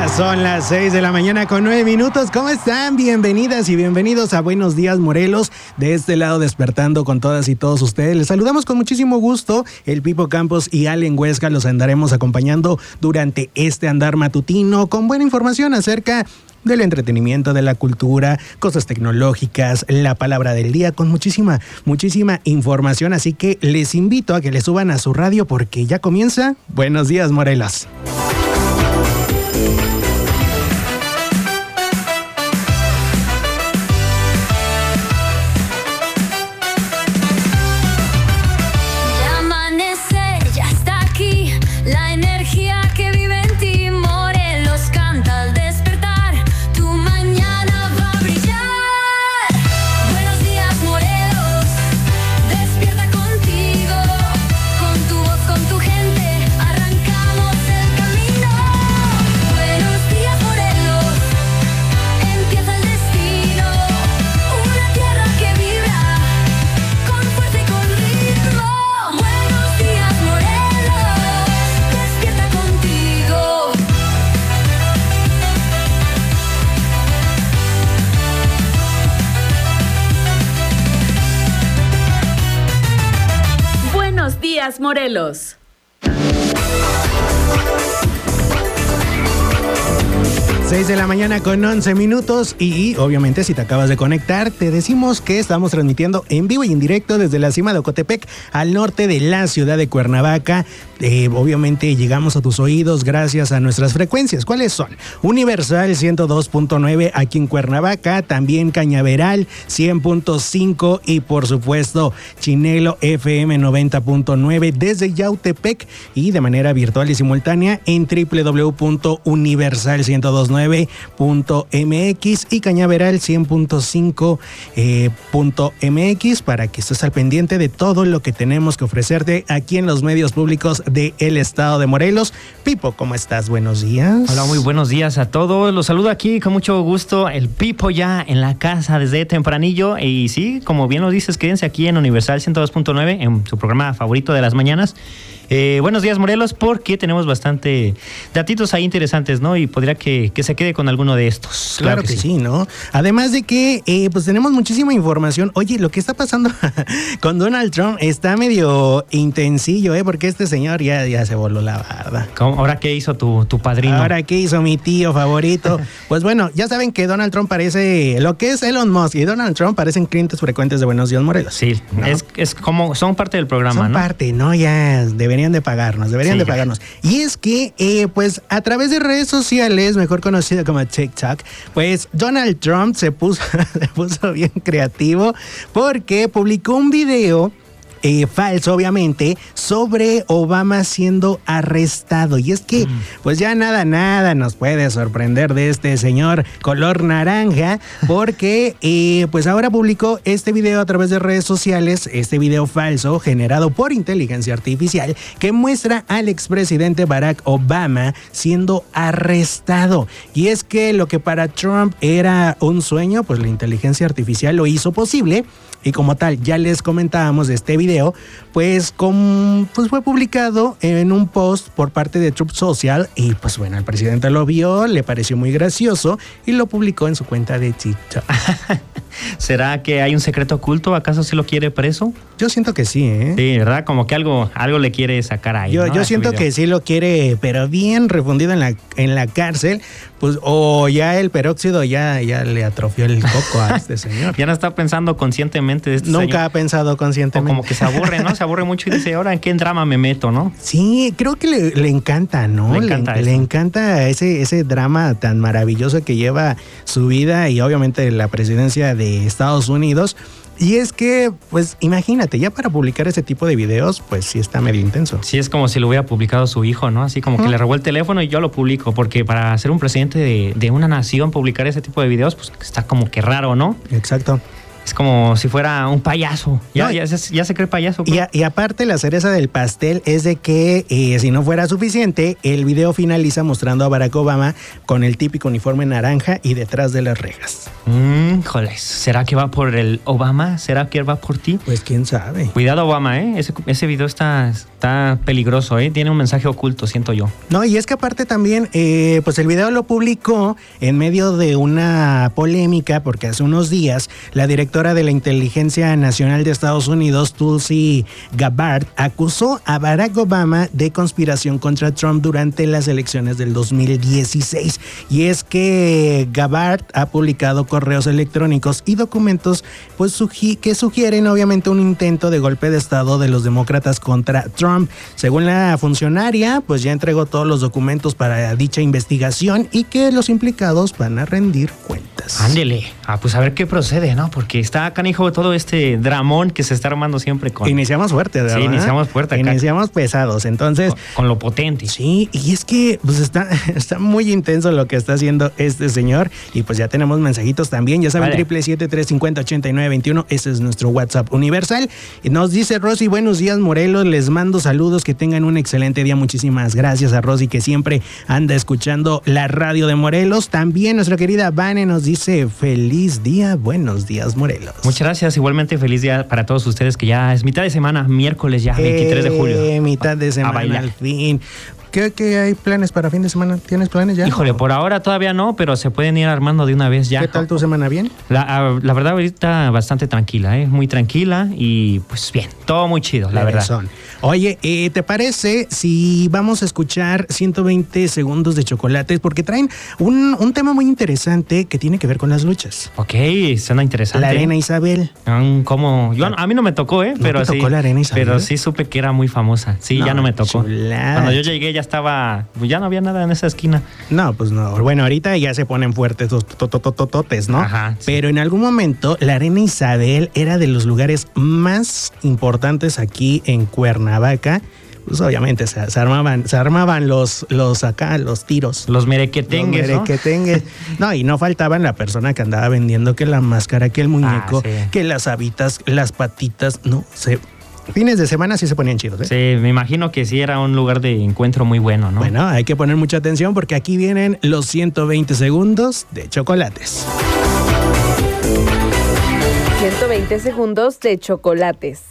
Son las 6 de la mañana con 9 minutos. ¿Cómo están? Bienvenidas y bienvenidos a Buenos Días, Morelos. De este lado, despertando con todas y todos ustedes. Les saludamos con muchísimo gusto. El Pipo Campos y Allen Huesca los andaremos acompañando durante este andar matutino con buena información acerca del entretenimiento, de la cultura, cosas tecnológicas, la palabra del día, con muchísima información. Así que les invito a que le suban a su radio porque ya comienza Buenos Días, Morelos. Morelos. 6 de la mañana con 11 minutos y obviamente si te acabas de conectar te decimos que estamos transmitiendo en vivo y en directo desde la cima de Ocotepec al norte de la ciudad de Cuernavaca. Obviamente llegamos a tus oídos gracias a nuestras frecuencias. ¿Cuáles son? Universal 102.9 aquí en Cuernavaca, también Cañaveral 100.5 y por supuesto Chinelo FM 90.9 desde Yautepec y de manera virtual y simultánea en www.universal1029.mx y Cañaveral 100.5.mx para que estés al pendiente de todo lo que tenemos que ofrecerte aquí en los medios públicos del estado de Morelos. Pipo, ¿cómo estás? Buenos días. Hola, muy buenos días a todos. Los saludo aquí con mucho gusto. El Pipo ya en la casa desde tempranillo. Y sí, como bien lo dices, quédense aquí en Universal 102.9 en su programa favorito de las mañanas. Buenos días, Morelos, porque tenemos bastante datitos ahí interesantes, ¿no? Y podría que se quede con alguno de estos. Claro que sí, ¿no? Además de que, pues tenemos muchísima información. Oye, lo que está pasando con Donald Trump está medio intensillo, porque este señor ya se voló la barda. ¿Cómo? ¿Ahora qué hizo tu padrino? ¿Ahora qué hizo mi tío favorito? Pues bueno, ya saben que Donald Trump parece lo que es Elon Musk y Donald Trump parecen clientes frecuentes de Buenos Días, Morelos. Sí, ¿no? es como, son parte del programa, son ¿no? Son parte, ¿no? Ya deberían de pagarnos. Y es que, pues, a través de redes sociales, mejor conocido como TikTok, pues, Donald Trump se puso bien creativo porque publicó un video falso, obviamente, sobre Obama siendo arrestado. Y es que, pues ya nada nos puede sorprender de este señor color naranja, porque, pues ahora publicó este video a través de redes sociales, este video falso generado por inteligencia artificial que muestra al expresidente Barack Obama siendo arrestado. Y es que lo que para Trump era un sueño, pues la inteligencia artificial lo hizo posible. Y como tal, ya les comentábamos de este video, pues fue publicado en un post por parte de Truth Social y pues bueno, el presidente lo vio, le pareció muy gracioso y lo publicó en su cuenta de TikTok. ¿Será que hay un secreto oculto? ¿Acaso se lo quiere preso? Yo siento que sí, Sí, ¿verdad? Como que algo le quiere sacar ahí, ¿no? Yo siento que sí lo quiere, pero bien refundido en la cárcel, pues o ya el peróxido ya le atrofió el coco a este señor. Ya no está pensando conscientemente de este Nunca señor. Ha pensado conscientemente. O como que se aburre, ¿no? Se aburre mucho y dice, ¿ahora en qué drama me meto, no? Sí, creo que le encanta, ¿no? Le encanta ese drama tan maravilloso que lleva su vida y obviamente la presidencia de Estados Unidos. Y es que, pues imagínate, ya para publicar ese tipo de videos, pues sí está medio intenso. Sí, es como si lo hubiera publicado su hijo, ¿no? Así como que le robó el teléfono y yo lo publico, porque para ser un presidente de una nación, publicar ese tipo de videos, pues está como que raro, ¿no? Exacto. Es como si fuera un payaso. Ya se cree payaso. Y aparte, la cereza del pastel es de que, si no fuera suficiente, el video finaliza mostrando a Barack Obama con el típico uniforme naranja y detrás de las rejas. Joder, ¿será que va por el Obama? ¿Será que va por ti? Pues quién sabe. Cuidado, Obama, ¿eh? Ese video está peligroso, ¿eh? Tiene un mensaje oculto, siento yo. No, y es que aparte también, pues el video lo publicó en medio de una polémica, porque hace unos días la directora de la Inteligencia Nacional de Estados Unidos, Tulsi Gabbard, acusó a Barack Obama de conspiración contra Trump durante las elecciones del 2016. Y es que Gabbard ha publicado correos electrónicos y documentos pues que sugieren obviamente un intento de golpe de estado de los demócratas contra Trump. Según la funcionaria, pues ya entregó todos los documentos para dicha investigación y que los implicados van a rendir cuentas. Ándele, pues a ver qué procede, ¿no? Porque está canijo todo este dramón que se está armando siempre con... Iniciamos fuerte, ¿verdad? Sí, iniciamos fuerte acá. Iniciamos pesados, entonces... Con lo potente. Sí, y es que pues está muy intenso lo que está haciendo este señor y pues ya tenemos mensajitos también, ya saben, 777-350-8921, ese es nuestro WhatsApp universal. Y nos dice Rosy, buenos días Morelos, les mando saludos, que tengan un excelente día, muchísimas gracias a Rosy que siempre anda escuchando la radio de Morelos. También nuestra querida Vane nos dice feliz día, buenos días Morelos. Muchas gracias, igualmente feliz día para todos ustedes, que ya es mitad de semana, miércoles ya, 23 de julio. Mitad de semana al fin. ¿Qué hay planes para fin de semana? ¿Tienes planes ya? Híjole, por ahora todavía no, pero se pueden ir armando de una vez ya. ¿Qué tal tu semana? ¿Bien? La verdad ahorita bastante tranquila, muy tranquila y pues bien, todo muy chido, la verdad. Oye, ¿te parece si vamos a escuchar 120 segundos de chocolates? Porque traen un tema muy interesante que tiene que ver con las luchas. Ok, suena interesante. La Arena Isabel. ¿Cómo? A mí no me tocó, pero sí. ¿Tocó la Arena Isabel? Pero sí supe que era muy famosa. Sí, ya no me tocó. Cuando yo llegué ya estaba, ya no había nada en esa esquina. No, pues no. Bueno, ahorita ya se ponen fuertes los tototototes, ¿no? Ajá. Sí. Pero en algún momento la Arena Isabel era de los lugares más importantes aquí en Cuernavaca. Pues obviamente se armaban los tiros. Los merequetengues, ¿no? Y no faltaban la persona que andaba vendiendo que la máscara, que el muñeco, que las habitas, las patitas, no sé. Fines de semana sí se ponían chidos, ¿eh? Sí, me imagino que sí era un lugar de encuentro muy bueno, ¿no? Bueno, hay que poner mucha atención porque aquí vienen los 120 segundos de chocolates. 120 segundos de chocolates.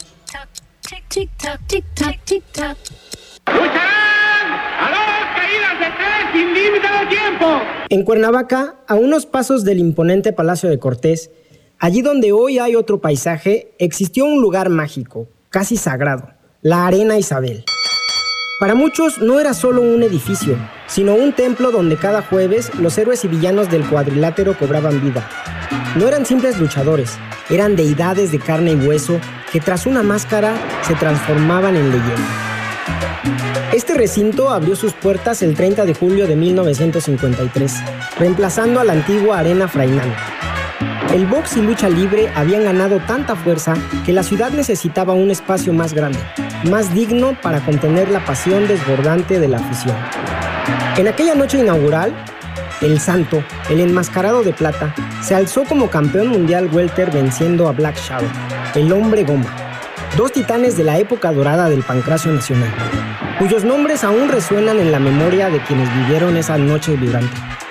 En Cuernavaca, a unos pasos del imponente Palacio de Cortés, allí donde hoy hay otro paisaje, existió un lugar mágico, casi sagrado, la Arena Isabel. Para muchos no era solo un edificio, sino un templo donde cada jueves los héroes y villanos del cuadrilátero cobraban vida. No eran simples luchadores, eran deidades de carne y hueso que tras una máscara se transformaban en leyenda. Este recinto abrió sus puertas el 30 de julio de 1953, reemplazando a la antigua Arena Frainán. El box y lucha libre habían ganado tanta fuerza que la ciudad necesitaba un espacio más grande, más digno para contener la pasión desbordante de la afición. En aquella noche inaugural, el Santo, el enmascarado de plata, se alzó como campeón mundial welter venciendo a Black Shadow, el hombre goma, dos titanes de la época dorada del pancracio nacional, cuyos nombres aún resuenan en la memoria de quienes vivieron esa noche vibrante.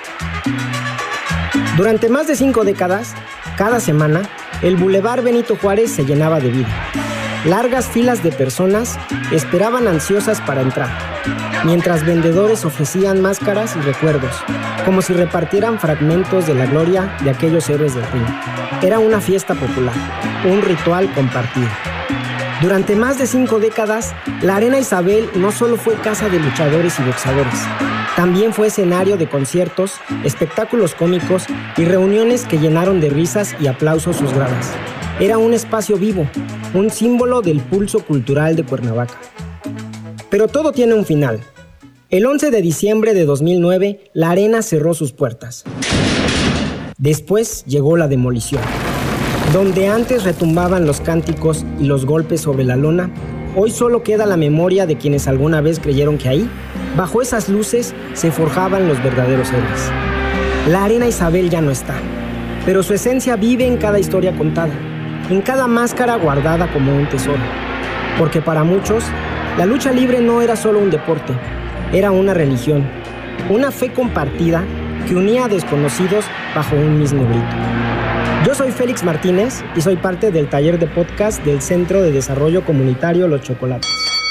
Durante más de 5 décadas, cada semana, el Boulevard Benito Juárez se llenaba de vida. Largas filas de personas esperaban ansiosas para entrar, mientras vendedores ofrecían máscaras y recuerdos, como si repartieran fragmentos de la gloria de aquellos héroes del ring. Era una fiesta popular, un ritual compartido. Durante más de 5 décadas, la Arena Isabel no solo fue casa de luchadores y boxeadores, también fue escenario de conciertos, espectáculos cómicos y reuniones que llenaron de risas y aplausos sus gradas. Era un espacio vivo, un símbolo del pulso cultural de Cuernavaca. Pero todo tiene un final. El 11 de diciembre de 2009, la arena cerró sus puertas. Después llegó la demolición. Donde antes retumbaban los cánticos y los golpes sobre la lona, hoy solo queda la memoria de quienes alguna vez creyeron que ahí, bajo esas luces, se forjaban los verdaderos héroes. La Arena Isabel ya no está, pero su esencia vive en cada historia contada, en cada máscara guardada como un tesoro. Porque para muchos, la lucha libre no era solo un deporte, era una religión, una fe compartida que unía a desconocidos bajo un mismo grito. Yo soy Félix Martínez y soy parte del taller de podcast del Centro de Desarrollo Comunitario Los Chocolates.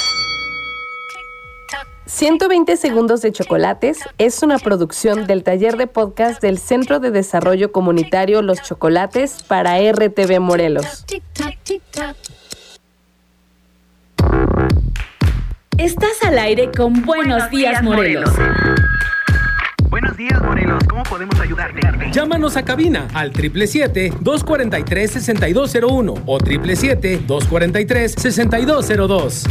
120 segundos de chocolates es una producción del taller de podcast del Centro de Desarrollo Comunitario Los Chocolates para RTV Morelos. Estás al aire con Buenos Días, Morelos. Buenos días, Morelos. ¿Cómo podemos ayudarte? Llámanos a cabina al 777-243-6201 o 777-243-6202.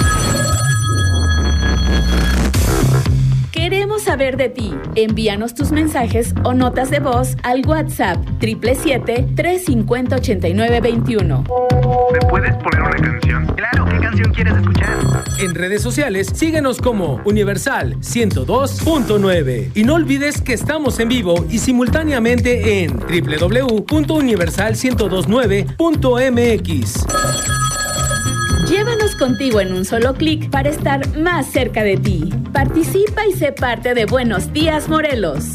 Queremos saber de ti. Envíanos tus mensajes o notas de voz al WhatsApp 777-350-8921. ¿Me puedes poner una canción? Claro, ¿qué canción quieres escuchar? En redes sociales, síguenos como Universal 102.9. Y no olvides que estamos en vivo y simultáneamente en www.universal1029.mx. Llévanos contigo en un solo clic para estar más cerca de ti. Participa y sé parte de Buenos Días, Morelos.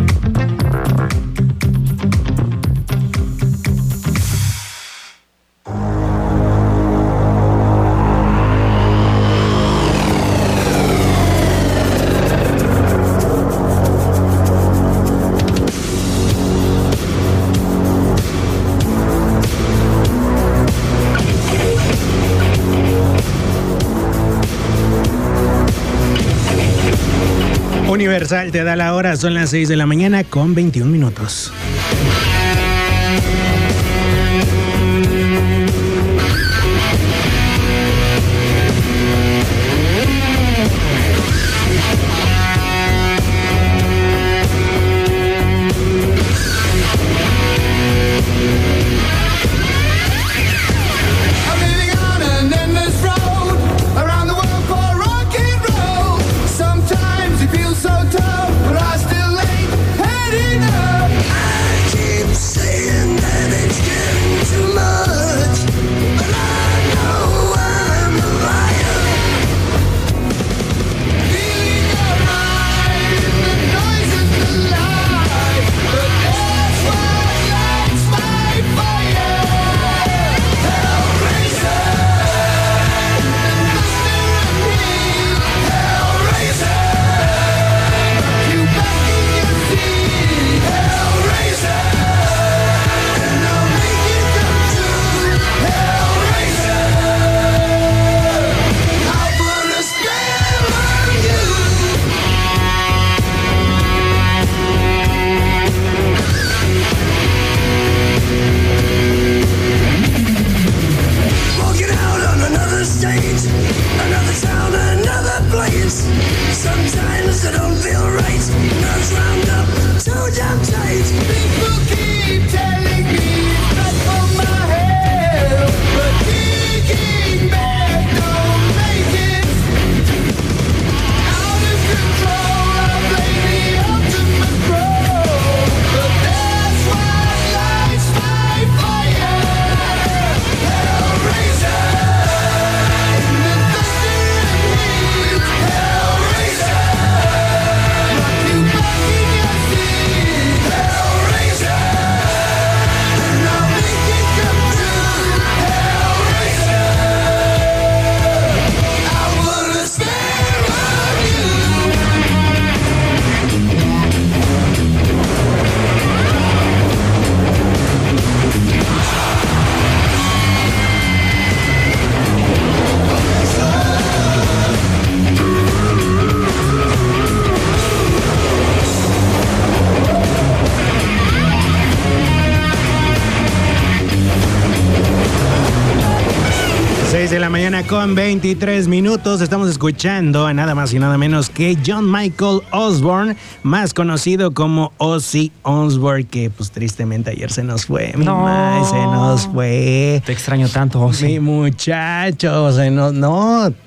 Universal te da la hora, son las 6 de la mañana con 21 minutos. De la mañana con 23 minutos. Estamos escuchando a nada más y nada menos que John Michael Osborne, más conocido como Ozzy Osbourne, que pues tristemente ayer se nos fue. Se nos fue. Te extraño tanto, Ozzy. Mi muchacho,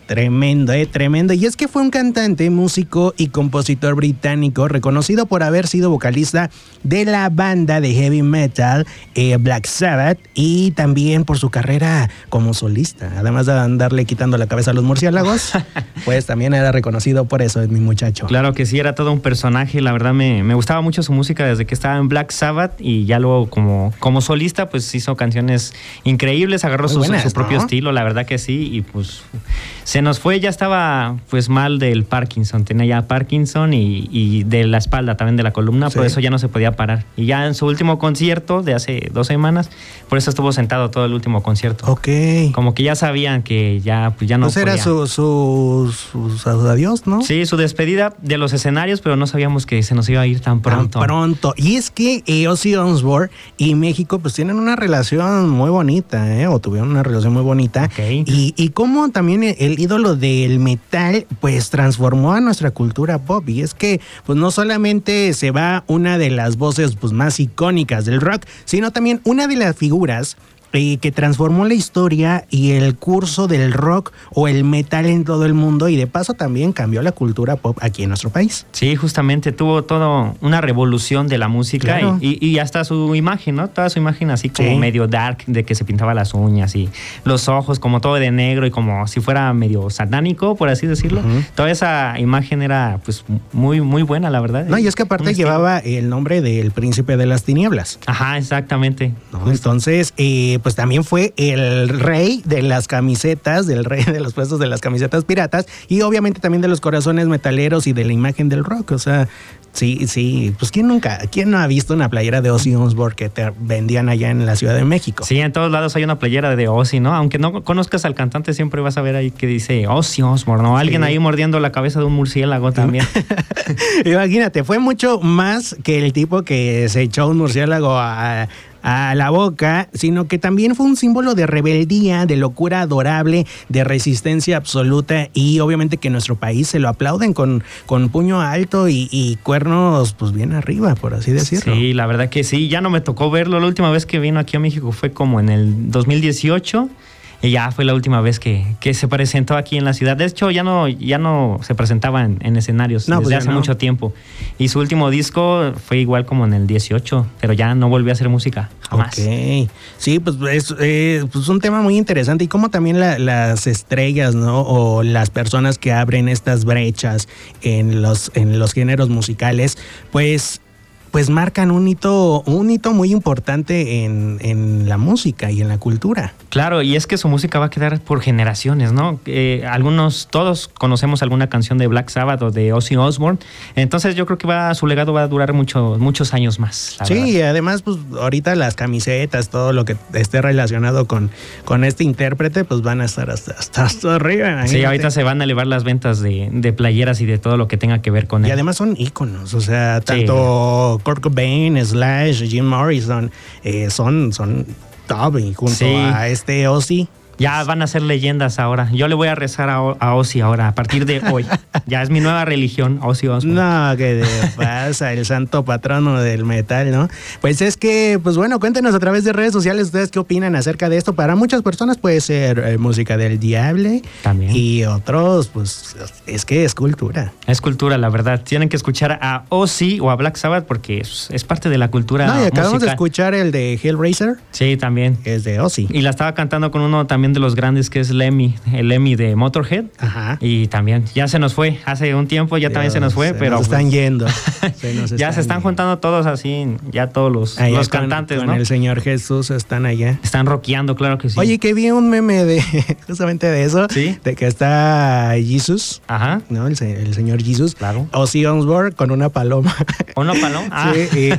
Tremendo, tremendo. Y es que fue un cantante, músico y compositor británico reconocido por haber sido vocalista de la banda de heavy metal Black Sabbath y también por su carrera como solista. Además de andarle quitando la cabeza a los murciélagos, pues también era reconocido por eso, es mi muchacho. Claro que sí, era todo un personaje. La verdad me gustaba mucho su música desde que estaba en Black Sabbath y ya luego como solista pues hizo canciones increíbles, agarró su propio estilo, la verdad que sí, y pues se nos fue, ya estaba pues mal del Parkinson, tenía ya Parkinson y de la espalda también de la columna, por eso ya no se podía parar. Y ya en su último concierto de hace 2 semanas, por eso estuvo sentado todo el último concierto. Ok. Como que ya sabían que ya pues ya no podía. Era su adiós, ¿no? Sí, su despedida de los escenarios, pero no sabíamos que se nos iba a ir tan pronto. Y es que Ozzy Osbourne y México pues tienen una relación muy bonita, o tuvieron una relación muy bonita. Okay. Y cómo también el ídolo del metal pues transformó a nuestra cultura pop. Y es que pues no solamente se va una de las voces pues más icónicas del rock, sino también una de las figuras que transformó la historia y el curso del rock o el metal en todo el mundo, y de paso también cambió la cultura pop aquí en nuestro país. Sí, justamente tuvo toda una revolución de la música. Claro. y hasta su imagen, ¿no? Toda su imagen así como medio dark, de que se pintaba las uñas y los ojos como todo de negro y como si fuera medio satánico, por así decirlo. Toda esa imagen era pues muy, muy buena, la verdad. No, y es que aparte llevaba el nombre del príncipe de las tinieblas. Ajá, exactamente. ¿No? Entonces, pues también fue el rey de las camisetas, del rey de los puestos de las camisetas piratas y obviamente también de los corazones metaleros y de la imagen del rock. O sea, sí, pues ¿quién no ha visto una playera de Ozzy Osbourne que te vendían allá en la Ciudad de México? Sí, en todos lados hay una playera de Ozzy, ¿no? Aunque no conozcas al cantante, siempre vas a ver ahí que dice Ozzy Osbourne, ¿no? Alguien ahí mordiendo la cabeza de un murciélago también. Imagínate, fue mucho más que el tipo que se echó un murciélago a la boca, sino que también fue un símbolo de rebeldía, de locura adorable, de resistencia absoluta, y obviamente que en nuestro país se lo aplauden con puño alto y cuernos pues bien arriba, por así decirlo. Sí, la verdad que sí, ya no me tocó verlo. La última vez que vino aquí a México fue como en el 2018. Y ya fue la última vez que se presentó aquí en la ciudad. De hecho, ya no se presentaba en escenarios desde hace mucho tiempo. Y su último disco fue igual como en el 18, pero ya no volvió a hacer música jamás. Ok. Sí, pues es un tema muy interesante. Y como también las estrellas, ¿no? O las personas que abren estas brechas en los géneros musicales, pues marcan un hito muy importante en la música y en la cultura. Claro, y es que su música va a quedar por generaciones, ¿no? Todos conocemos alguna canción de Black Sabbath o de Ozzy Osbourne, entonces yo creo que su legado va a durar muchos años más. Sí, y además pues ahorita las camisetas, todo lo que esté relacionado con este intérprete, pues van a estar hasta arriba. Imagínate. Sí, ahorita se van a elevar las ventas de playeras y de todo lo que tenga que ver con él. Y además son íconos, o sea, tanto Kurt Cobain, Slash, Jim Morrison, son top, y junto a este Ozzy. Ya van a ser leyendas ahora. Yo le voy a rezar a Ozzy ahora, a partir de hoy. Ya es mi nueva religión, Ozzy Osbourne. No, ¿qué te pasa? El santo patrono del metal, ¿no? Pues es que, pues bueno, cuéntenos a través de redes sociales ustedes qué opinan acerca de esto. Para muchas personas puede ser música del diablo. También. Y otros, pues, es que es cultura. Es cultura, la verdad. Tienen que escuchar a Ozzy o a Black Sabbath porque es parte de la cultura musical. No, y acabamos de escuchar el de Hellraiser. Sí, también. Es de Ozzy. Y la estaba cantando con uno también de los grandes, que es Lemmy, el Lemmy de Motorhead. Ajá. Y también ya se nos fue, hace un tiempo ya también se nos fue, pero nos están yendo. Ya se están juntando todos así, ya todos los cantantes, con ¿no? El Señor Jesús están allá. Están rockeando, claro que sí. Oye, que vi un meme de justamente de eso, ¿sí? De que está Jesus, ajá, ¿no? El Señor Jesus, claro. Ozzy Osbourne con una paloma. ¿Una paloma? Ah. Sí,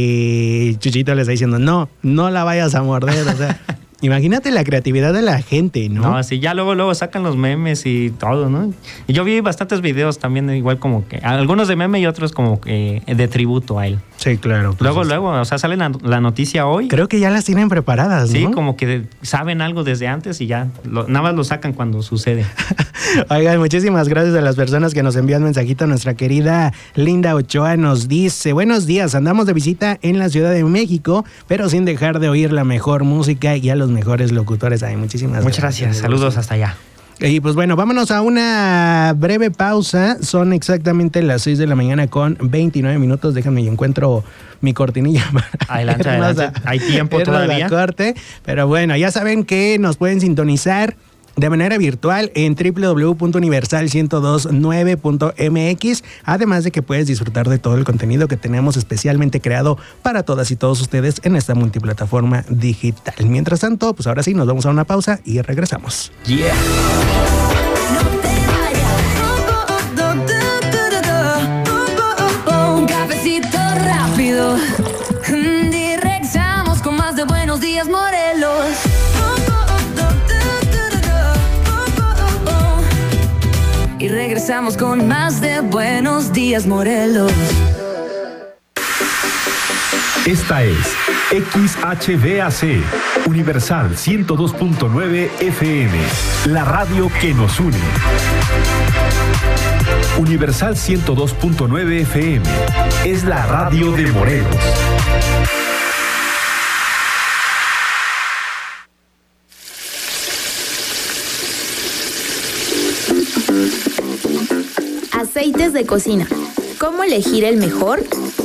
y Chuchito le está diciendo, no la vayas a morder, o sea. Imagínate la creatividad de la gente, ¿no? No, sí, ya luego sacan los memes y todo, ¿no? Y yo vi bastantes videos también, igual como que, algunos de meme y otros como que de tributo a él. Sí, claro. Pues luego, o sea, sale la noticia hoy. Creo que ya las tienen preparadas, ¿no? Sí, como que saben algo desde antes y ya, nada más lo sacan cuando sucede. Oigan, muchísimas gracias a las personas que nos envían mensajito. Nuestra querida Linda Ochoa nos dice, buenos días, andamos de visita en la Ciudad de México, pero sin dejar de oír la mejor música y a los mejores locutores. Ay, muchas gracias. Muchas gracias, saludos hasta allá. Y pues bueno, vámonos a una breve pausa. Son exactamente las 6 de la mañana con 29 minutos. Déjame, yo encuentro mi cortinilla. Adelante. Hay tiempo todavía. Corte. Pero bueno, ya saben que nos pueden sintonizar de manera virtual en www.universal1029.mx, además de que puedes disfrutar de todo el contenido que tenemos especialmente creado para todas y todos ustedes en esta multiplataforma digital. Mientras tanto, pues ahora sí, nos vamos a una pausa y regresamos. Yeah. Un cafecito rápido. Y regresamos con más de Buenos Días, Morelos. Y regresamos con más de Buenos Días, Morelos. Esta es XHVAC, Universal 102.9 FM, la radio que nos une. Universal 102.9 FM es la radio de Morelos. Aceites de cocina. ¿Cómo elegir el mejor?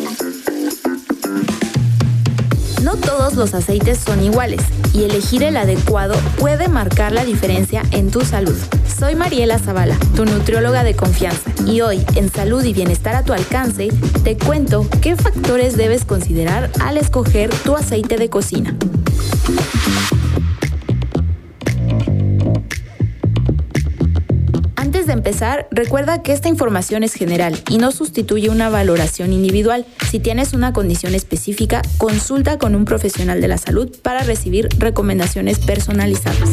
No todos los aceites son iguales y elegir el adecuado puede marcar la diferencia en tu salud. Soy Mariela Zavala, tu nutrióloga de confianza, y hoy en Salud y Bienestar a tu alcance te cuento qué factores debes considerar al escoger tu aceite de cocina. Antes de empezar, recuerda que esta información es general y no sustituye una valoración individual. Si tienes una condición específica, consulta con un profesional de la salud para recibir recomendaciones personalizadas.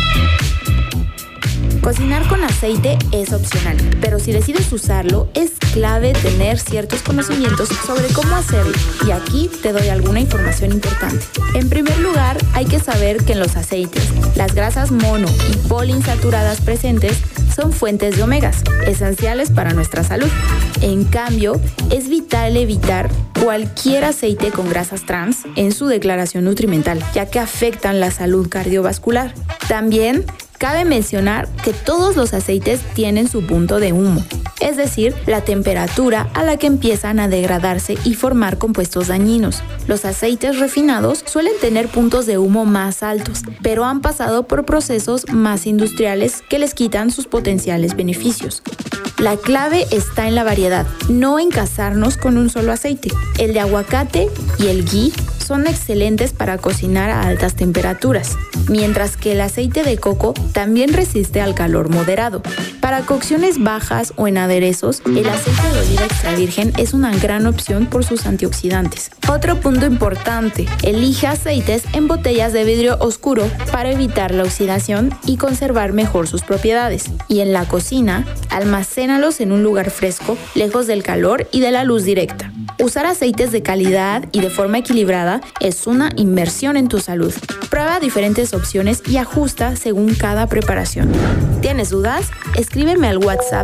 Cocinar con aceite es opcional, pero si decides usarlo, es clave tener ciertos conocimientos sobre cómo hacerlo. Y aquí te doy alguna información importante. En primer lugar, hay que saber que en los aceites, las grasas mono y poliinsaturadas presentes son fuentes de omegas, esenciales para nuestra salud. En cambio, es vital evitar cualquier aceite con grasas trans en su declaración nutrimental, ya que afectan la salud cardiovascular. También cabe mencionar que todos los aceites tienen su punto de humo, es decir, la temperatura a la que empiezan a degradarse y formar compuestos dañinos. Los aceites refinados suelen tener puntos de humo más altos, pero han pasado por procesos más industriales que les quitan sus potenciales beneficios. La clave está en la variedad, no en casarnos con un solo aceite. El de aguacate y el ghee son excelentes para cocinar a altas temperaturas, mientras que el aceite de coco también resiste al calor moderado. Para cocciones bajas o en aderezos, el aceite de oliva extra virgen es una gran opción por sus antioxidantes. Otro punto importante, elige aceites en botellas de vidrio oscuro para evitar la oxidación y conservar mejor sus propiedades. Y en la cocina, almacénalos en un lugar fresco, lejos del calor y de la luz directa. Usar aceites de calidad y de forma equilibrada es una inversión en tu salud. Prueba diferentes opciones y ajusta según cada preparación. ¿Tienes dudas? Escríbeme al WhatsApp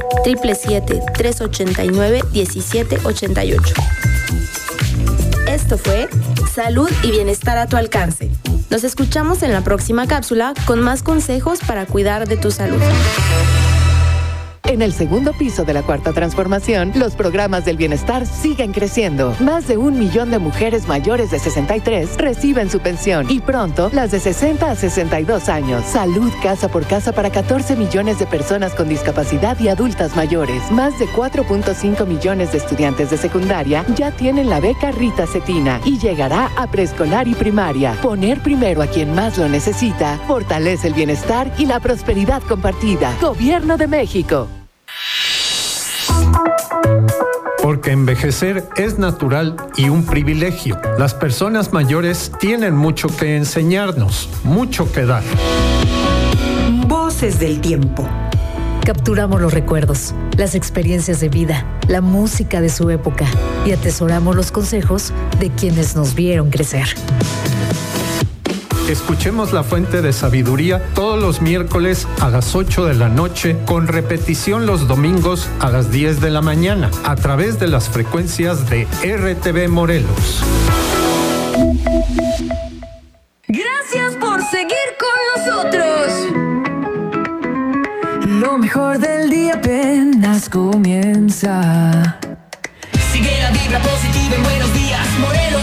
777-389-1788. Esto fue Salud y Bienestar a tu alcance. Nos escuchamos en la próxima cápsula con más consejos para cuidar de tu salud. En el segundo piso de la Cuarta Transformación, los programas del bienestar siguen creciendo. Más de 1 millón de mujeres mayores de 63 reciben su pensión y pronto las de 60 a 62 años. Salud casa por casa para 14 millones de personas con discapacidad y adultas mayores. Más de 4.5 millones de estudiantes de secundaria ya tienen la beca Rita Cetina y llegará a preescolar y primaria. Poner primero a quien más lo necesita fortalece el bienestar y la prosperidad compartida. Gobierno de México. Porque envejecer es natural y un privilegio. Las personas mayores tienen mucho que enseñarnos, mucho que dar. Voces del tiempo. Capturamos los recuerdos, las experiencias de vida, la música de su época y atesoramos los consejos de quienes nos vieron crecer. Escuchemos La Fuente de Sabiduría todos los miércoles a las 8 de la noche, con repetición los domingos a las 10 de la mañana, a través de las frecuencias de RTV Morelos. Gracias por seguir con nosotros. el día apenas comienza. Sigue la vibra positiva en Buenos Días, Morelos.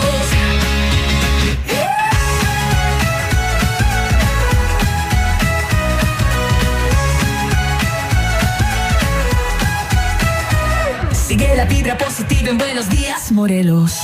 Sigue la vibra positiva en Buenos Días, Morelos.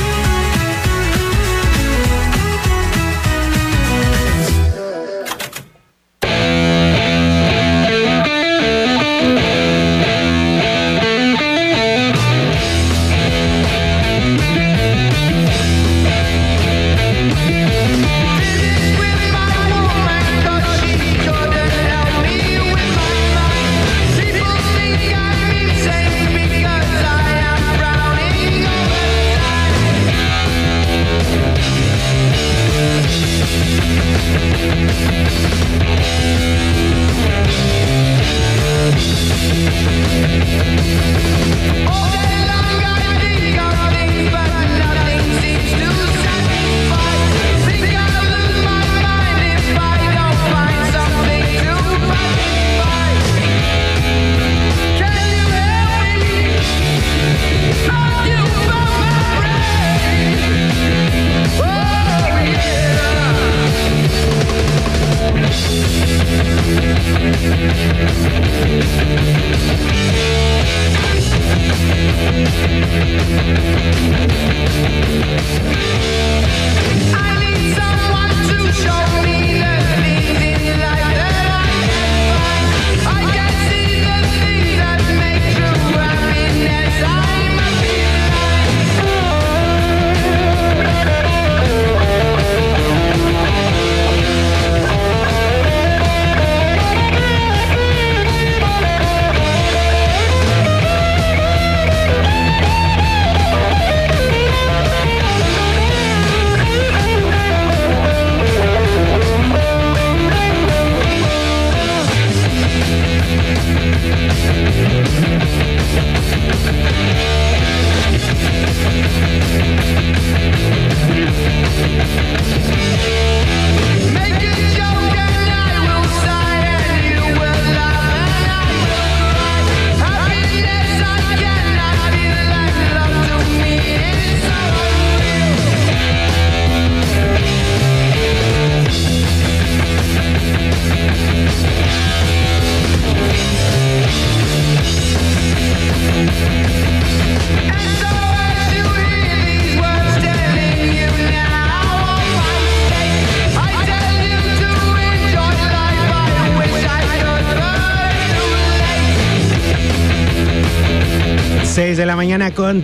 De la mañana con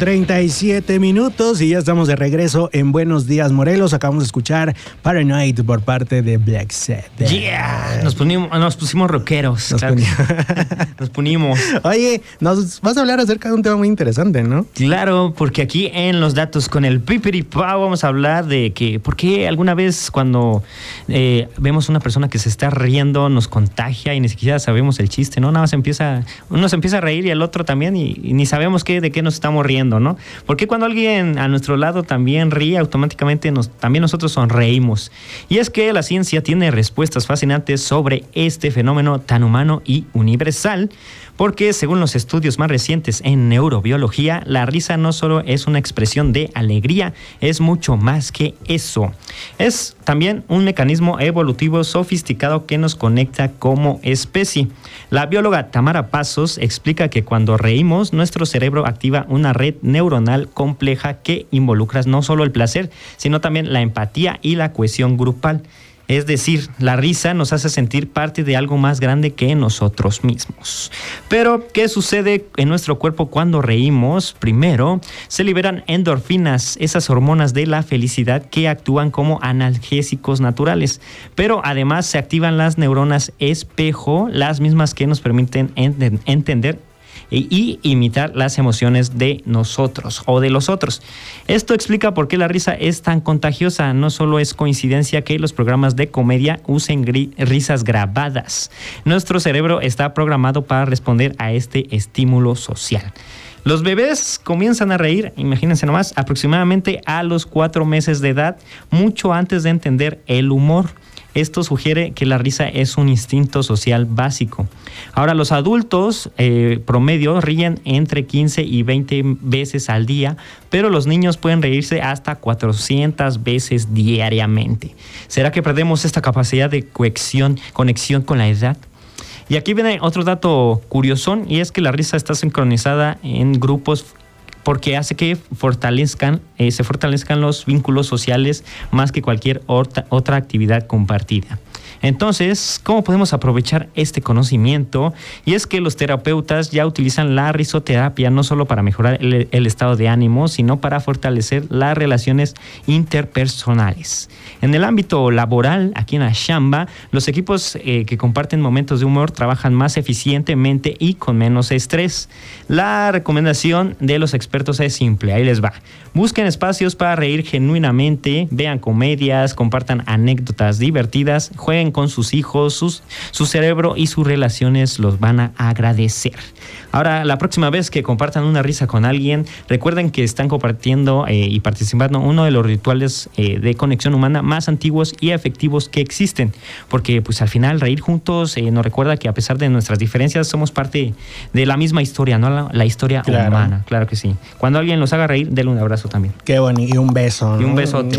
37 minutos y ya estamos de regreso en Buenos Días, Morelos. Acabamos de escuchar Paranoid por parte de Black Sabbath. Yeah, nos pusimos rockeros. Nos punimos. Oye, nos vas a hablar acerca de un tema muy interesante, ¿no? Claro, porque aquí en Los Datos con el Pipiripao vamos a hablar de que por qué alguna vez cuando vemos una persona que se está riendo nos contagia y ni siquiera sabemos el chiste, ¿no? Nada más uno se empieza a reír y el otro también y ni sabemos de qué nos estamos riendo, ¿no? Porque cuando alguien a nuestro lado también ríe, automáticamente también nosotros sonreímos. Y es que la ciencia tiene respuestas fascinantes sobre este fenómeno tan humano y universal, porque según los estudios más recientes en neurobiología, la risa no solo es una expresión de alegría, es mucho más que eso. Es también un mecanismo evolutivo sofisticado que nos conecta como especie. La bióloga Tamara Pasos explica que cuando reímos, nuestro cerebro activa una red neuronal compleja que involucra no solo el placer, sino también la empatía y la cohesión grupal. Es decir, la risa nos hace sentir parte de algo más grande que nosotros mismos. Pero, ¿qué sucede en nuestro cuerpo cuando reímos? Primero, se liberan endorfinas, esas hormonas de la felicidad que actúan como analgésicos naturales. Pero además se activan las neuronas espejo, las mismas que nos permiten entender y imitar las emociones de nosotros o de los otros. Esto explica por qué la risa es tan contagiosa. No solo es coincidencia que los programas de comedia usen risas grabadas. Nuestro cerebro está programado para responder a este estímulo social. Los bebés comienzan a reír, imagínense nomás, aproximadamente a los 4 meses de edad, mucho antes de entender el humor. Esto sugiere que la risa es un instinto social básico. Ahora, los adultos promedio ríen entre 15 y 20 veces al día, pero los niños pueden reírse hasta 400 veces diariamente. ¿Será que perdemos esta capacidad de conexión con la edad? Y aquí viene otro dato curiosón, y es que la risa está sincronizada en grupos porque hace que se fortalezcan los vínculos sociales más que cualquier otra actividad compartida. Entonces, ¿cómo podemos aprovechar este conocimiento? Y es que los terapeutas ya utilizan la risoterapia no solo para mejorar el estado de ánimo, sino para fortalecer las relaciones interpersonales. En el ámbito laboral, aquí en la chamba, los equipos que comparten momentos de humor trabajan más eficientemente y con menos estrés. La recomendación de los expertos es simple, ahí les va. Busquen espacios para reír genuinamente, vean comedias, compartan anécdotas divertidas, jueguen con sus hijos, su cerebro y sus relaciones los van a agradecer. Ahora, la próxima vez que compartan una risa con alguien, recuerden que están compartiendo y participando en uno de los rituales de conexión humana más antiguos y efectivos que existen, porque pues al final reír juntos nos recuerda que a pesar de nuestras diferencias somos parte de la misma historia, ¿no? La historia humana, claro que sí. Cuando alguien los haga reír, denle un abrazo también. Qué bonito, y un beso, ¿no? Y un besote.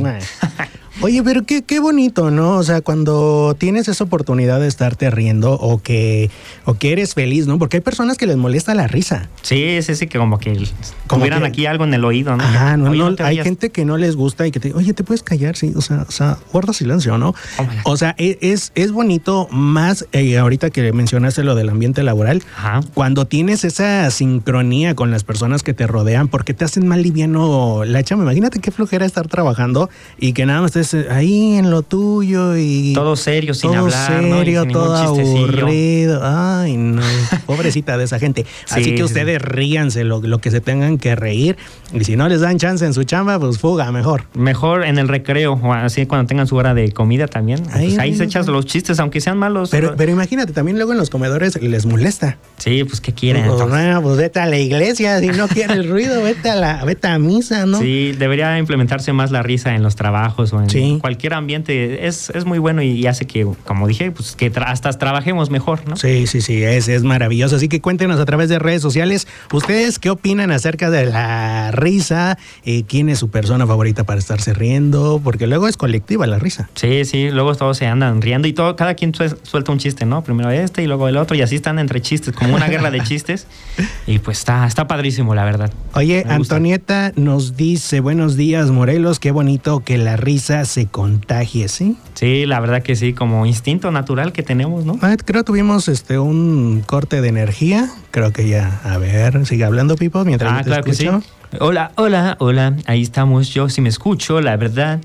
Oye, pero qué bonito, ¿no? O sea, cuando tienes esa oportunidad de estarte riendo o que eres feliz, ¿no? Porque hay personas que les molesta la risa. Sí, que como que tuvieran aquí algo en el oído, ¿no? Ajá, no hay gente que no les gusta y que te dice, oye, ¿te puedes callar? Sí, o sea, guarda silencio, ¿no? O sea, es bonito más, ahorita que mencionaste lo del ambiente laboral, cuando tienes esa sincronía con las personas que te rodean, porque te hacen más liviano la chamba. Imagínate qué flojera estar trabajando y que nada más estés ahí en lo tuyo y todo serio, sin hablar, serio, ¿no? todo aburrido. Ay, no, pobrecita de esa gente. Así que ustedes ríanse lo que se tengan que reír, y si no les dan chance en su chamba, pues fuga, mejor en el recreo, o así cuando tengan su hora de comida también, ahí se echas los chistes, aunque sean malos. Pero imagínate, también luego en los comedores les molesta. Sí, pues ¿qué quieren? Pues vete a la iglesia, si no quieres ruido, vete a misa, ¿no? Sí, debería implementarse más la risa en los trabajos o en cualquier ambiente. Es muy bueno y hace que, como dije, pues que hasta trabajemos mejor, ¿no? Sí, es maravilloso. Así que cuéntenos a través de redes sociales, ¿ustedes qué opinan acerca de la risa? ¿Quién es su persona favorita para estarse riendo? Porque luego es colectiva la risa. Sí, luego todos se andan riendo y cada quien suelta un chiste, ¿no? Primero y luego el otro, y así están entre chistes, como una guerra de chistes. Y pues está padrísimo, la verdad. Oye, Antonieta nos dice, buenos días, Morelos, qué bonito que la risa se contagie, ¿sí? Sí, la verdad que sí, como instinto natural que tenemos, ¿no? Creo tuvimos un corte de energía, creo que ya, a ver, sigue hablando, Pipo, mientras yo te claro escucho. Que sí. Hola, ahí estamos, yo sí me escucho, la verdad.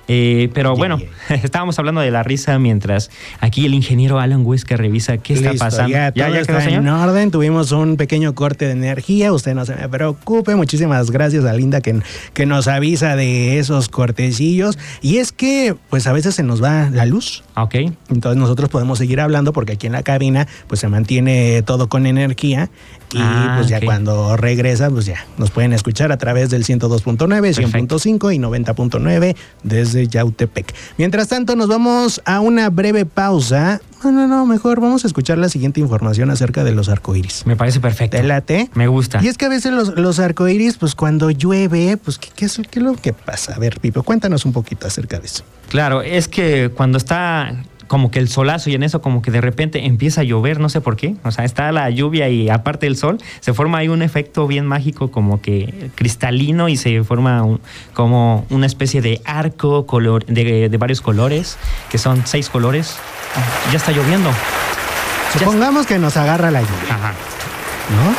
Pero bueno, estábamos hablando de la risa mientras aquí el ingeniero Alan Huesca revisa qué está pasando. Ya quedó, señor, en orden. Tuvimos un pequeño corte de energía. Usted no se me preocupe. Muchísimas gracias a Linda que nos avisa de esos cortecillos. Y es que pues a veces se nos va la luz. Ok. Entonces nosotros podemos seguir hablando porque aquí en la cabina pues se mantiene todo con energía. Y pues ya cuando regresa, pues ya nos pueden escuchar a través del 102.9, 100.5 y 90.9 desde Yautepec. Mientras tanto, nos vamos a una breve pausa. No, mejor vamos a escuchar la siguiente información acerca de los arcoíris. Me parece perfecto. ¿Te late? Me gusta. Y es que a veces los arcoíris, pues cuando llueve, pues ¿qué es lo que pasa? A ver, Pipo, cuéntanos un poquito acerca de eso. Claro, es que cuando está como que el solazo y en eso como que de repente empieza a llover, no sé por qué. O sea, está la lluvia y aparte del sol, se forma ahí un efecto bien mágico como que cristalino y se forma como una especie de arco de varios colores, que son 6 colores. Ya está lloviendo. Supongamos que nos agarra la lluvia. Ajá. ¿No?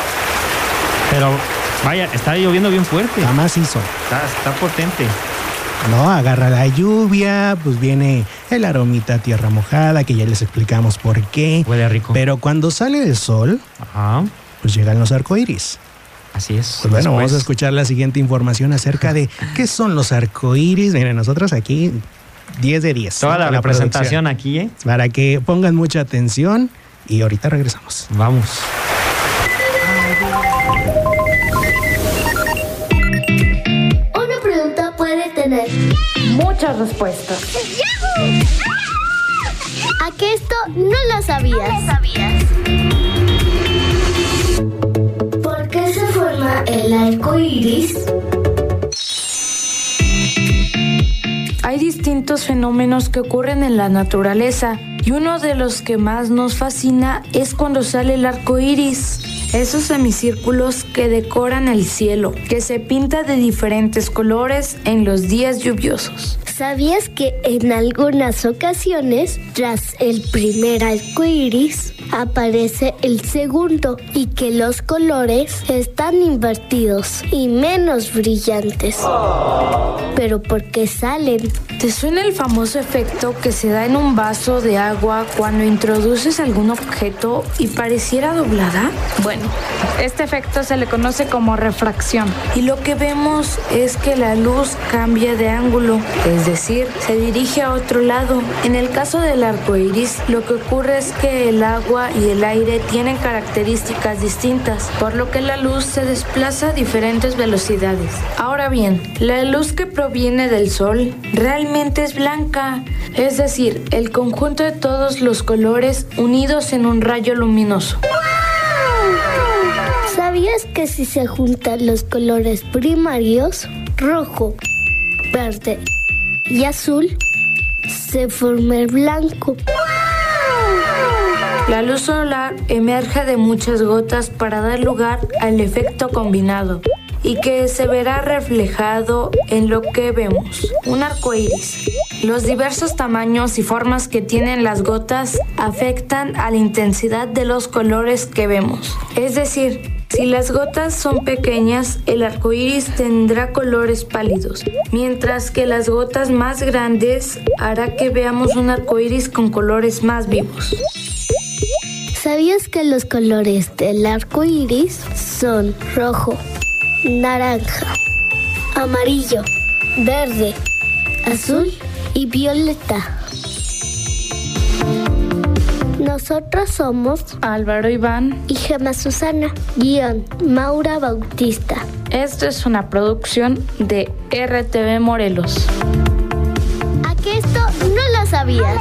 Pero vaya, está lloviendo bien fuerte. Está macizo. Está potente. No, agarra la lluvia, pues viene el aromita a tierra mojada, que ya les explicamos por qué. Huele rico. Pero cuando sale el sol, pues llegan los arcoíris. Así es. Pues bueno, vamos a escuchar la siguiente información acerca de qué son los arcoíris. Miren, nosotros aquí 10 de 10. Toda la representación aquí, ¿eh? Para que pongan mucha atención y ahorita regresamos. Vamos. Puede tener muchas respuestas. esto no lo sabías? ¿Por qué se forma el arco iris? Hay distintos fenómenos que ocurren en la naturaleza y uno de los que más nos fascina es cuando sale el arco iris. Esos semicírculos que decoran el cielo, que se pinta de diferentes colores en los días lluviosos. ¿Sabías que en algunas ocasiones, tras el primer arco iris, aparece el segundo y que los colores están invertidos y menos brillantes? ¿Pero por qué salen? ¿Te suena el famoso efecto que se da en un vaso de agua cuando introduces algún objeto y pareciera doblada? Bueno, este efecto se le conoce como refracción y lo que vemos es que la luz cambia de ángulo, es decir, se dirige a otro lado. En el caso del arco iris, lo que ocurre es que el agua y el aire tienen características distintas, por lo que la luz se desplaza a diferentes velocidades. Ahora bien, la luz que proviene del sol realmente es blanca, es decir, el conjunto de todos los colores unidos en un rayo luminoso. ¿Sabías que si se juntan los colores primarios, rojo, verde y azul, se forma el blanco? La luz solar emerge de muchas gotas para dar lugar al efecto combinado y que se verá reflejado en lo que vemos, un arco iris. Los diversos tamaños y formas que tienen las gotas afectan a la intensidad de los colores que vemos. Es decir, si las gotas son pequeñas, el arco iris tendrá colores pálidos, mientras que las gotas más grandes hará que veamos un arco iris con colores más vivos. ¿Sabías que los colores del arco iris son rojo, naranja, amarillo, verde, azul y violeta? Nosotros somos Álvaro Iván y Gemma Susana, guión Maura Bautista. Esto es una producción de RTV Morelos. ¿A que esto no lo sabías?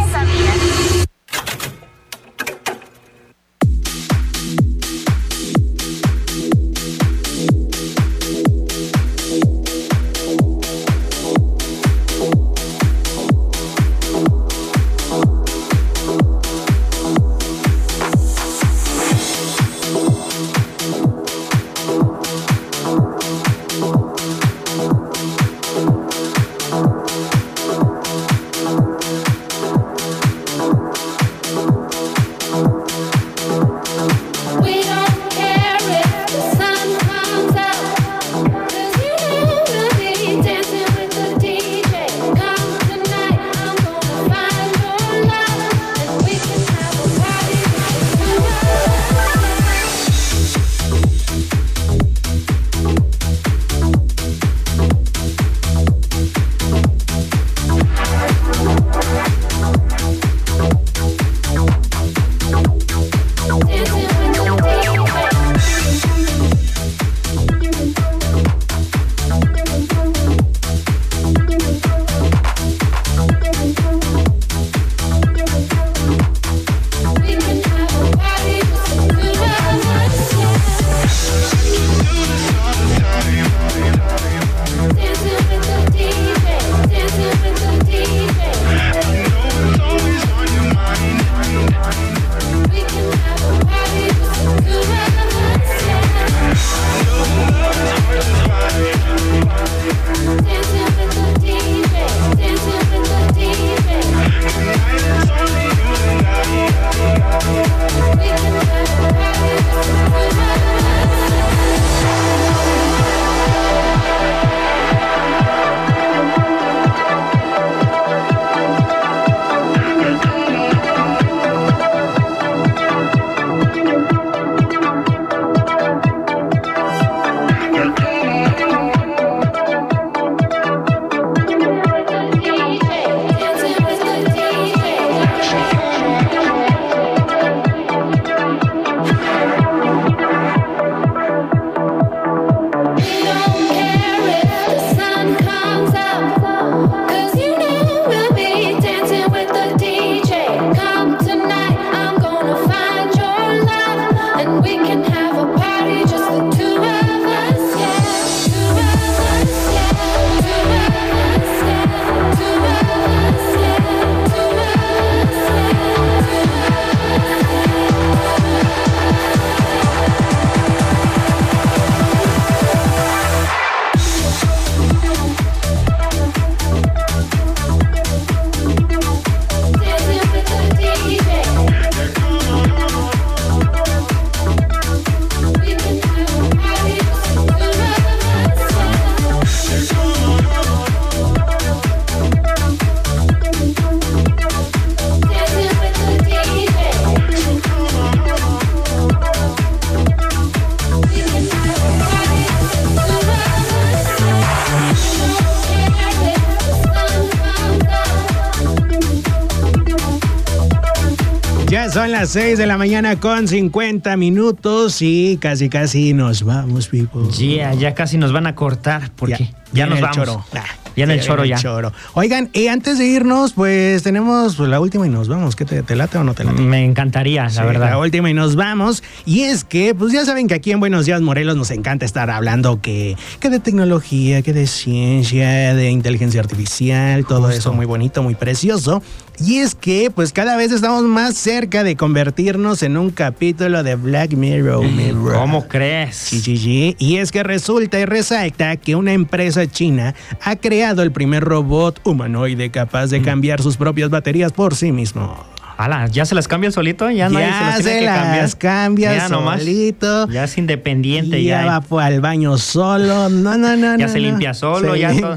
Son las 6 de la mañana con 50 minutos y casi nos vamos, people. Ya casi nos van a cortar porque ya nos vamos. Choro. Ya en el choro ya. Oigan, antes de irnos, pues tenemos la última y nos vamos. ¿Qué te late o no te late? Me encantaría, la verdad. La última y nos vamos. Y es que, pues ya saben que aquí en Buenos Días Morelos nos encanta estar hablando que de tecnología, que de ciencia, de inteligencia artificial, todo eso muy bonito, muy precioso. Y es que, pues cada vez estamos más cerca de convertirnos en un capítulo de Black Mirror. ¿Cómo crees? Sí. Y es que resulta y resalta que una empresa china ha creado el primer robot humanoide capaz de cambiar sus propias baterías por sí mismo. ¡Hala! ¿Ya se las cambia solito? Ya se las cambia solito. Ya es independiente. Ya va al baño solo. No. Ya se limpia solo.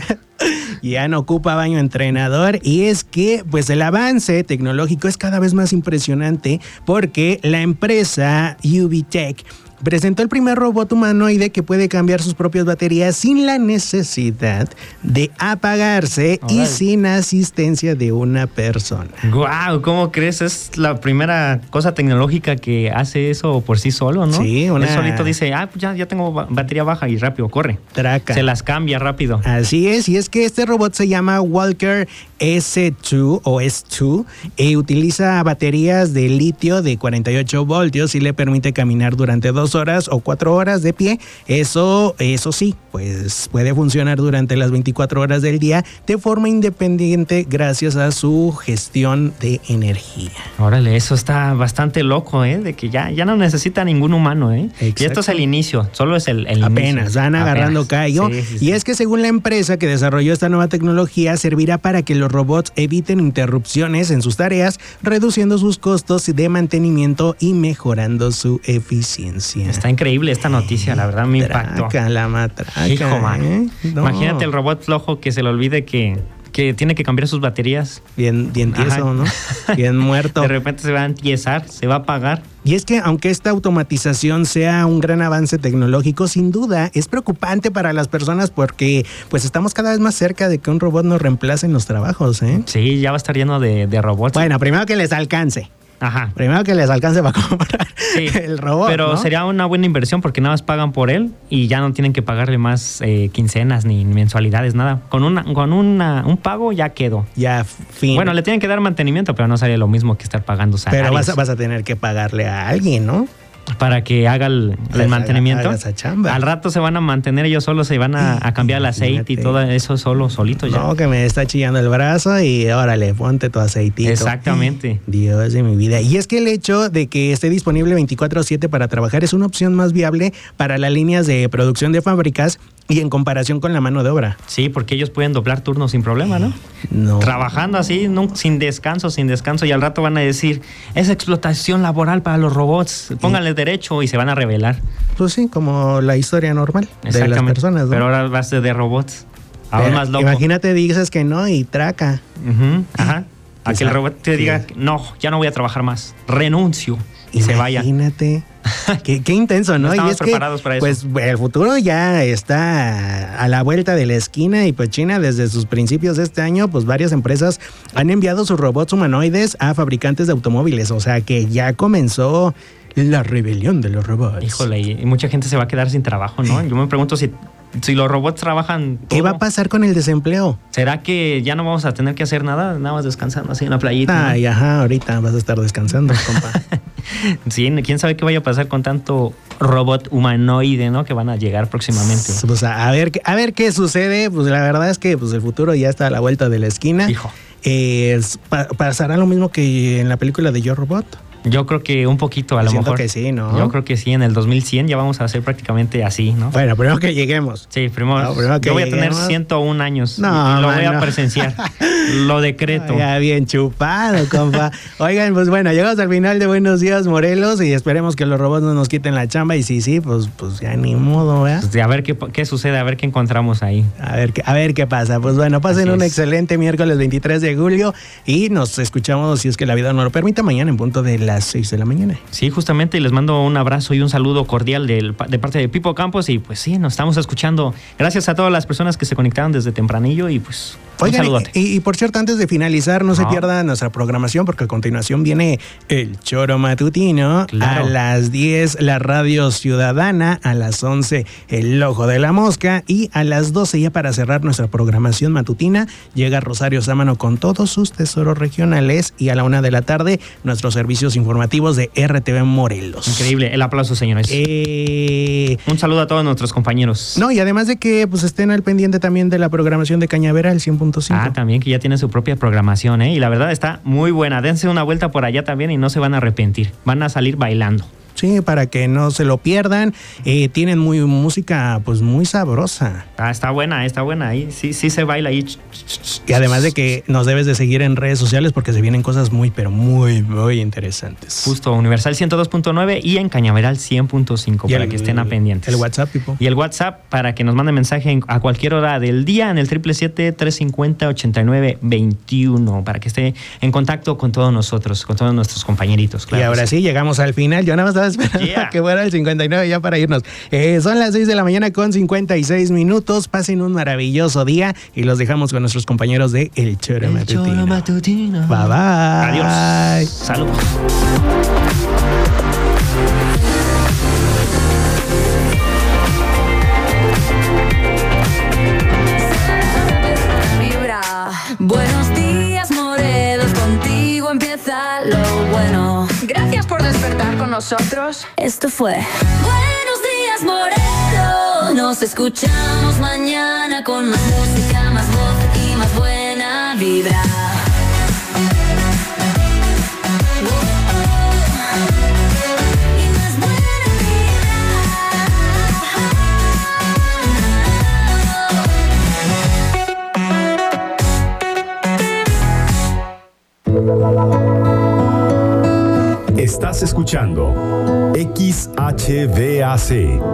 Ya no ocupa baño entrenador. Y es que pues el avance tecnológico es cada vez más impresionante porque la empresa UBTech presentó el primer robot humanoide que puede cambiar sus propias baterías sin la necesidad de apagarse y sin asistencia de una persona. ¡Guau! ¿Cómo crees? Es la primera cosa tecnológica que hace eso por sí solo, ¿no? Sí, Él solito dice, pues ya tengo batería baja y rápido, corre. Traca. Se las cambia rápido. Así es, y es que este robot se llama Walker S2 o S2 y utiliza baterías de litio de 48 voltios y le permite caminar durante 2 horas o 4 horas de pie. Eso sí, pues puede funcionar durante las 24 horas del día de forma independiente gracias a su gestión de energía. Órale, eso está bastante loco, de que ya no necesita ningún humano, Y esto es el inicio, solo es el apenas inicio. Van agarrando callo. Sí. Y es que según la empresa que desarrolló esta nueva tecnología, servirá para que los robots eviten interrupciones en sus tareas, reduciendo sus costos de mantenimiento y mejorando su eficiencia. Está increíble esta noticia, la verdad me impactó. La matraca. Hijo, man. No. Imagínate el robot flojo que se le olvide que tiene que cambiar sus baterías. Bien tieso, ¿no? Bien muerto. De repente se va a entiesar, se va a apagar. Y es que aunque esta automatización sea un gran avance tecnológico, sin duda es preocupante para las personas porque pues estamos cada vez más cerca de que un robot nos reemplace en los trabajos, Sí, ya va a estar lleno de robots. Bueno, primero que les alcance. Ajá. Primero que les alcance para comprar el robot. Pero ¿no? Sería una buena inversión porque nada más pagan por él y ya no tienen que pagarle más quincenas ni mensualidades, nada. Con un pago ya quedó. Ya, fin. Bueno, le tienen que dar mantenimiento, pero no sería lo mismo que estar pagando salarios. Pero vas a tener que pagarle a alguien, ¿no? Para que haga el mantenimiento. Haga esa chamba. Al rato se van a mantener ellos solos, se van a cambiar el aceite y todo eso solito ya. No, que me está chillando el brazo y órale, ponte tu aceitito. Exactamente. Dios de mi vida. Y es que el hecho de que esté disponible 24/7 para trabajar es una opción más viable para las líneas de producción de fábricas y en comparación con la mano de obra. Sí, porque ellos pueden doblar turnos sin problema, ¿no? No. Trabajando así, sin descanso, y al rato van a decir, es explotación laboral para los robots, pónganle derecho y se van a rebelar. Pues sí, como la historia normal de las personas, ¿no? Pero ahora va a ser de robots. Ahora más loco. Imagínate, dices que no y traca. Ajá. A que el robot te diga, no, ya no voy a trabajar más, renuncio y se vaya. Imagínate. Qué intenso, ¿no? Estamos y es preparados para eso. Pues el futuro ya está a la vuelta de la esquina y pues China desde sus principios de este año, pues varias empresas han enviado sus robots humanoides a fabricantes de automóviles, o sea que ya comenzó la rebelión de los robots. Híjole, y mucha gente se va a quedar sin trabajo, ¿no? Yo me pregunto si los robots trabajan todo, ¿qué va a pasar con el desempleo? ¿Será que ya no vamos a tener que hacer nada más descansando así en la playita? Ay, ¿no? Ajá, ahorita vas a estar descansando, compa. Sí, quién sabe qué vaya a pasar con tanto robot humanoide, ¿no? Que van a llegar próximamente. Pues a ver qué sucede. Pues la verdad es que pues el futuro ya está a la vuelta de la esquina. Hijo. ¿Pasará lo mismo que en la película de Yo Robot? Yo creo que un poquito, a lo mejor. Que sí, ¿no? Yo creo que sí, en el 2100 ya vamos a hacer prácticamente así, ¿no? Bueno, primero que lleguemos. Sí, primero que yo voy a tener 101 años. No, y lo voy a presenciar. Lo decreto. Ya bien chupado, compa. Oigan, pues bueno, llegamos al final de Buenos Días, Morelos, y esperemos que los robots no nos quiten la chamba. Y sí, pues ya ni modo, ¿verdad? Pues a ver qué sucede, a ver qué encontramos ahí. A ver qué pasa. Pues bueno, pasen un excelente miércoles 23 de julio y nos escuchamos, si es que la vida nos lo permite, mañana en punto de las las 6 de la mañana. Sí, justamente les mando un abrazo y un saludo cordial de parte de Pipo Campos y pues sí, nos estamos escuchando. Gracias a todas las personas que se conectaron desde tempranillo y pues oigan, un saludote. Y por cierto, antes de finalizar, no se pierda nuestra programación porque a continuación viene el Choro Matutino. Claro. A las 10 la Radio Ciudadana, a las 11 el Ojo de la Mosca y a las 12 ya para cerrar nuestra programación matutina llega Rosario Sámano con todos sus tesoros regionales y a la 1 de la tarde nuestros servicios informativos de RTV Morelos. Increíble, el aplauso, señores. Un saludo a todos nuestros compañeros. No, y además de que pues estén al pendiente también de la programación de Cañaveral 100.5. Ah, también que ya tiene su propia programación, y la verdad está muy buena. Dense una vuelta por allá también y no se van a arrepentir. Van a salir bailando. Sí, para que no se lo pierdan. Tienen música pues muy sabrosa. Ah, está buena. Ahí sí se baila ahí. Y además de que nos debes de seguir en redes sociales porque se vienen cosas muy, pero muy, muy interesantes. Justo, Universal 102.9 y en Cañaveral 100.5 para que estén pendientes. El WhatsApp, tipo. Y el WhatsApp para que nos manden mensaje a cualquier hora del día en el 777-350-8921 para que esté en contacto con todos nosotros, con todos nuestros compañeritos. Claro, y ahora sí, llegamos al final. Yo nada más esperando que fuera el 59 ya para irnos. Son las 6 de la mañana con 56 minutos. Pasen un maravilloso día y los dejamos con nuestros compañeros de El Choro Matutino. Bye bye. Adiós. Saludos. Buenos días, Morelos, contigo empieza lo bueno. Gracias por despertar con nosotros. Esto fue Buenos días, Morelos. Nos escuchamos mañana con más música, más voz y más buena vibra. Estás escuchando XHVAC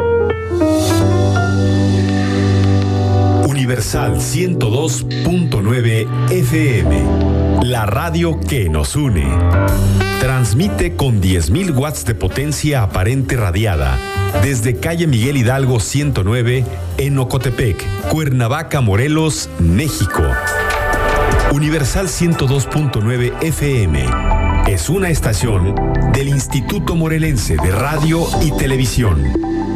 Universal 102.9 FM, la radio que nos une. Transmite con 10.000 watts de potencia aparente radiada desde calle Miguel Hidalgo 109 en Ocotepec, Cuernavaca, Morelos, México. Universal 102.9 FM es una estación del Instituto Morelense de Radio y Televisión.